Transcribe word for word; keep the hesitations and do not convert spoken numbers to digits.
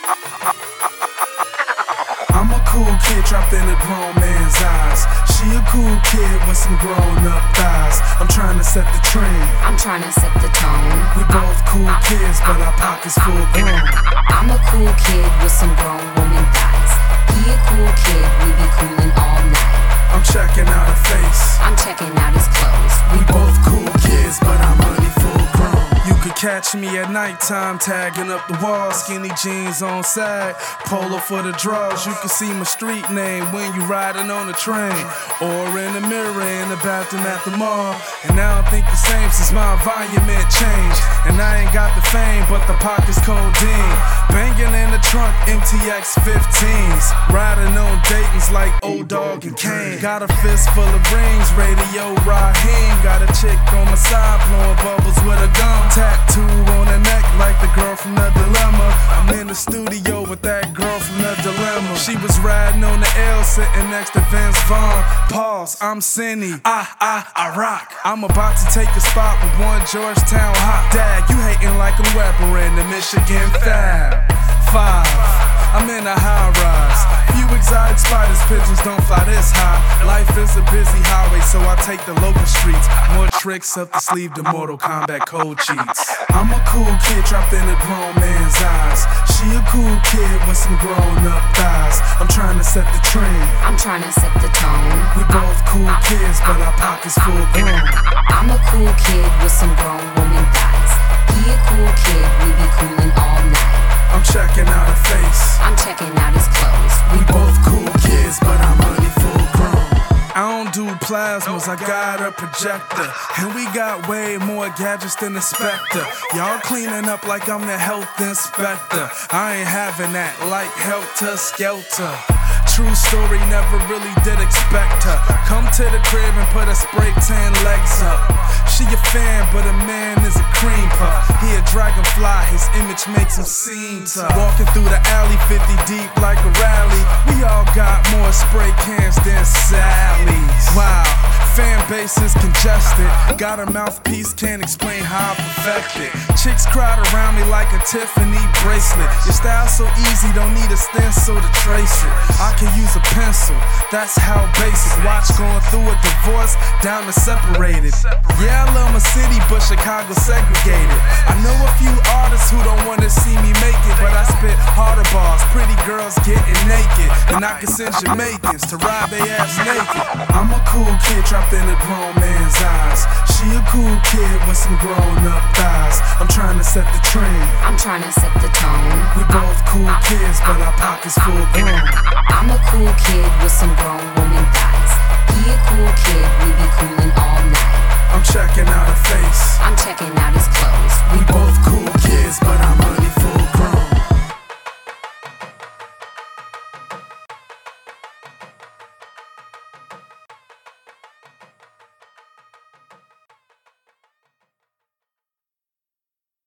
I'm a cool kid trapped in a grown man's eyes. She a cool kid with some grown up thighs. I'm trying to set the trend. I'm trying to set the tone. We both cool kids, but our pockets full grown. I'm a cool kid with some grown woman thighs. He a cool kid, we be coolin' all night. I'm checking out her face. I'm checking out his clothes. We both cool kids, but our money full grown. You could catch me at nighttime tagging up the wall. Skinny jeans on side, polo for the draws. You can see my street name when you riding on the train, or in the mirror in the bathroom at the mall. And I don't think the same since my environment changed. And I ain't got the fame, but the pockets codeine. Banging in the trunk, M T X fifteens. Riding on Dayton's like old dog and Kane. Got a fist full of rings, radio Raheem. Got a chick on my side blowing bubbles with a gum. Tattoo on her neck like the girl from The Dilemma. I'm in the studio with that girl from The Dilemma. She was riding on the L, sitting next to Vince Vaughn. Pause, I'm Cindy, I, I, I rock. I'm about to take a spot with one Georgetown hot. Dad, you hating like I'm Weber in the Michigan Fab Five. I'm in a high rise. Few exotic spiders, pigeons don't fly this high. Life is a busy highway, so I take the local streets. More tricks up the sleeve than Mortal Kombat code cheats. I'm a cool kid trapped in a grown man's eyes. She a cool kid with some grown up thighs. I'm trying to set the trend. I'm trying to set the tone. We both cool kids, but our pockets full grown. I'm a cool kid with some grown woman thighs. He a cool kid, we be coolin' all night. I'm checking out her face. I'm checking out his clothes. We both cool kids, but our money full grown. I don't do plasmas, I got a projector. And we got way more gadgets than the Spectre. Y'all cleaning up like I'm the health inspector. I ain't having that like helter skelter. True story, never really did expect her. Come to the crib and put her spray tan legs up. She a fan, but a man is a cream puff. He a dragonfly, his image makes him seem tough. Walking through the alley, fifty deep like a rally. We all got more spray cans than Sally's. Wow, fan base is congested. Got a mouthpiece, can't explain how I perfect it. Chicks crowd around me like a Tiffany bracelet. Your style so easy, don't need a stencil to trace it. I can use a pencil, that's how basic. Watch going through a divorce, down to separated. Yeah, I love my city, but Chicago segregated. I know a few artists who don't wanna see me make it, but I spit harder bars, pretty girls getting naked. And I can send Jamaicans to ride their ass naked. I'm a cool kid trapped in a grown man's eyes. She a cool kid with some grown up thighs. I'm trying to set the trend. I'm trying to set the tone. We both cool kids, but our pockets full grown. I'm a cool kid with some grown woman thighs. He a cool kid, we be coolin' all night. I'm checking out her face. I'm checking out his clothes.